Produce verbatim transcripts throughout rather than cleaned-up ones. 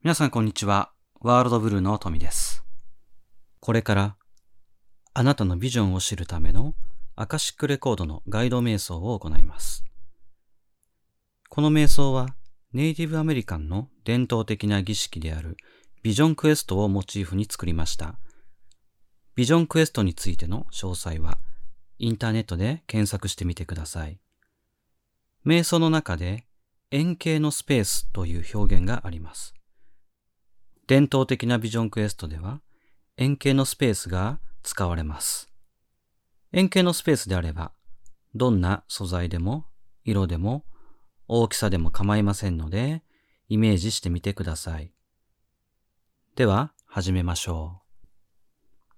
皆さんこんにちは。ワールドブルーのトミです。これからあなたのビジョンを知るためのアカシックレコードのガイド瞑想を行います。この瞑想はネイティブアメリカンの伝統的な儀式であるビジョンクエストをモチーフに作りました。ビジョンクエストについての詳細はインターネットで検索してみてください。瞑想の中で円形のスペースという表現があります。伝統的なビジョンクエストでは円形のスペースが使われます。円形のスペースであればどんな素材でも色でも大きさでも構いませんのでイメージしてみてください。では始めましょう。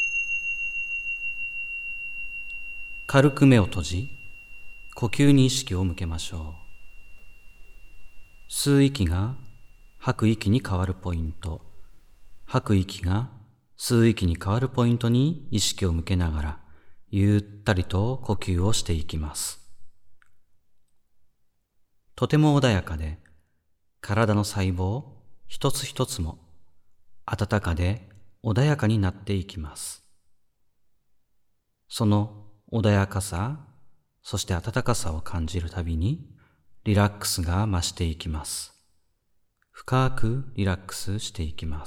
軽く目を閉じ呼吸に意識を向けましょう。吸う息が吐く息に変わるポイント、吐く息が吸う息に変わるポイントに意識を向けながら、ゆったりと呼吸をしていきます。とても穏やかで、体の細胞一つ一つも温かで穏やかになっていきます。その穏やかさ、そして温かさを感じるたびに、リラックスが増していきます。深くリラックスしていきます。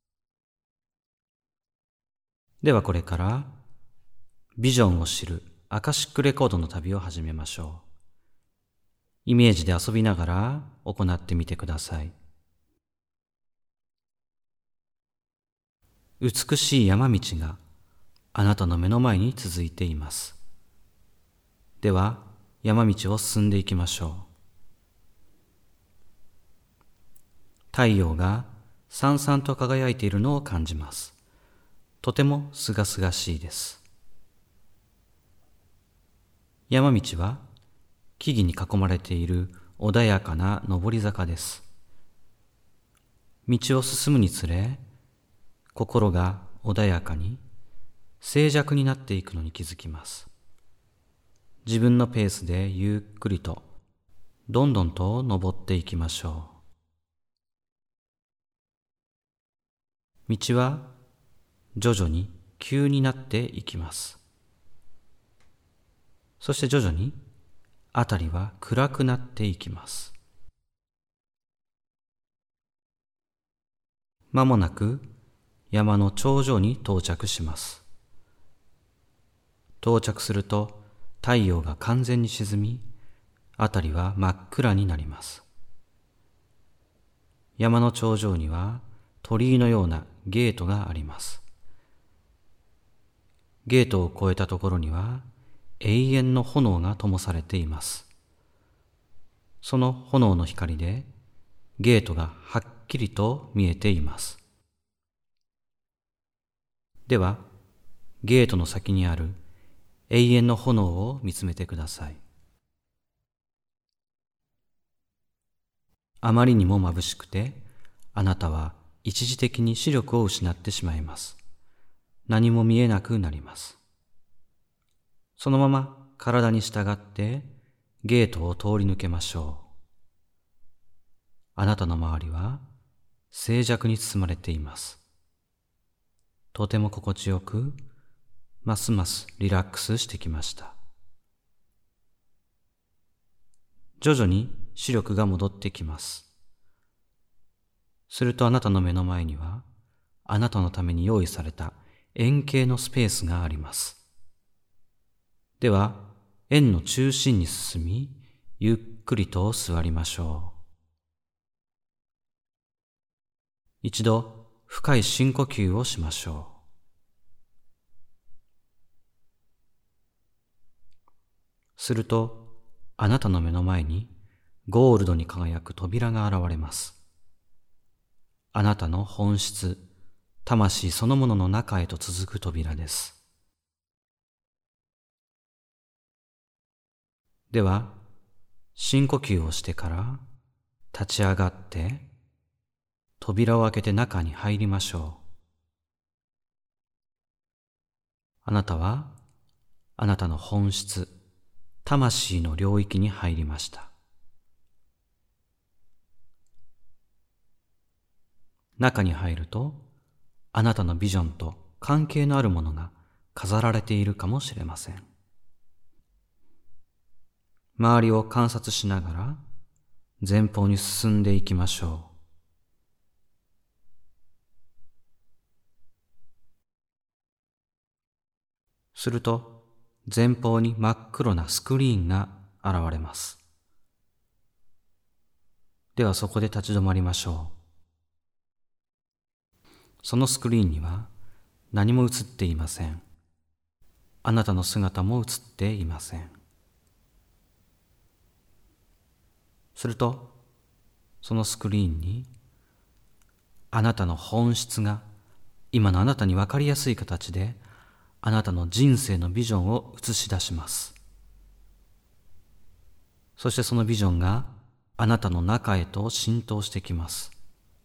ではこれからビジョンを知るアカシックレコードの旅を始めましょう。イメージで遊びながら行ってみてください。美しい山道があなたの目の前に続いています。では山道を進んでいきましょう。太陽がさんさんと輝いているのを感じます。とてもすがすがしいです。山道は木々に囲まれている穏やかな上り坂です。道を進むにつれ、心が穏やかに静寂になっていくのに気づきます。自分のペースでゆっくりとどんどんと登っていきましょう。道は徐々に急になっていきます。そして徐々に辺りは暗くなっていきます。まもなく山の頂上に到着します。到着すると太陽が完全に沈み、辺りは真っ暗になります。山の頂上には鳥居のようなゲートがあります。ゲートを越えたところには永遠の炎が灯されています。その炎の光でゲートがはっきりと見えています。では、ゲートの先にある永遠の炎を見つめてください。あまりにも眩しくて、あなたは一時的に視力を失ってしまいます。何も見えなくなります。そのまま体に従ってゲートを通り抜けましょう。あなたの周りは静寂に包まれています。とても心地よく、ますますリラックスしてきました。徐々に視力が戻ってきます。するとあなたの目の前には、あなたのために用意された円形のスペースがあります。では、円の中心に進み、ゆっくりと座りましょう。一度、深い深呼吸をしましょう。すると、あなたの目の前にゴールドに輝く扉が現れます。あなたの本質、魂そのものの中へと続く扉です。では、深呼吸をしてから立ち上がって扉を開けて中に入りましょう。あなたはあなたの本質、魂の領域に入りました。 中に入ると、あなたのビジョンと関係のあるものが飾られているかもしれません。周りを観察しながら前方に進んでいきましょう。すると、前方に真っ黒なスクリーンが現れます。ではそこで立ち止まりましょう。そのスクリーンには何も映っていません。あなたの姿も映っていません。すると、そのスクリーンにあなたの本質が今のあなたに分かりやすい形であなたの人生のビジョンを映し出します。そしてそのビジョンがあなたの中へと浸透してきます。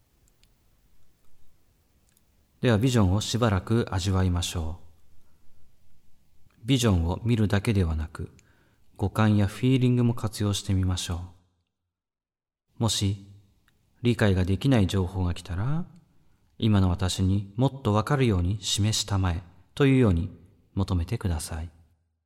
ではビジョンをしばらく味わいましょう。ビジョンを見るだけではなく、五感やフィーリングも活用してみましょう。もし理解ができない情報が来たら、今の私にもっとわかるように示したまえというように求めてください。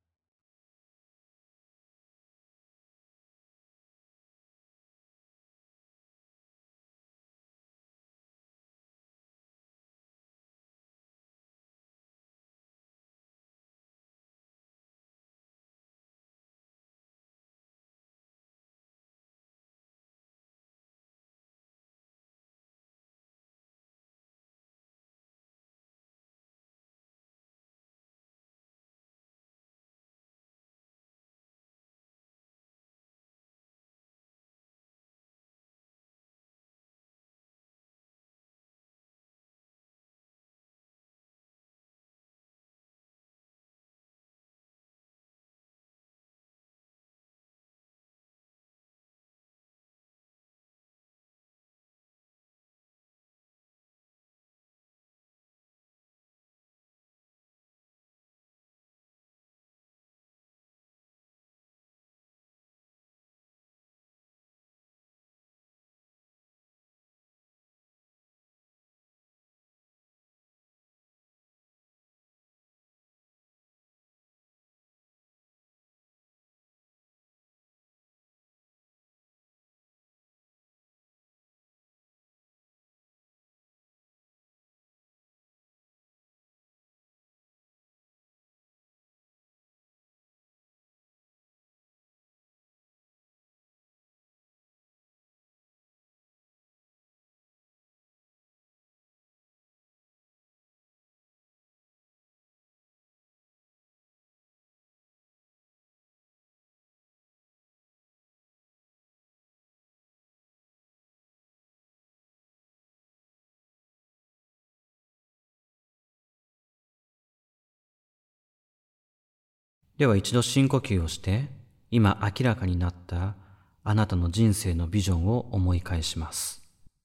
では一度深呼吸をして、今明らかになったあなたの人生のビジョンを思い返します。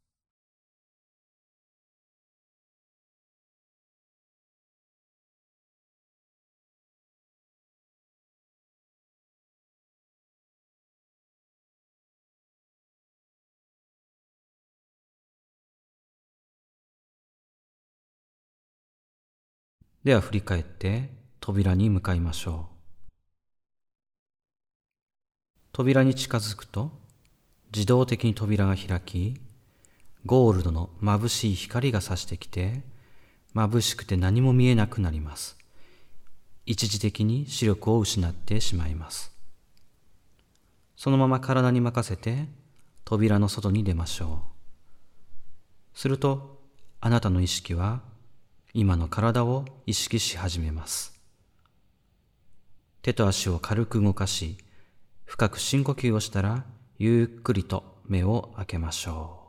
では振り返って扉に向かいましょう。扉に近づくと自動的に扉が開き、ゴールドの眩しい光が差してきて、眩しくて何も見えなくなります。一時的に視力を失ってしまいます。そのまま体に任せて扉の外に出ましょう。するとあなたの意識は今の体を意識し始めます。手と足を軽く動かし、深く深呼吸をしたらゆっくりと目を開けましょう。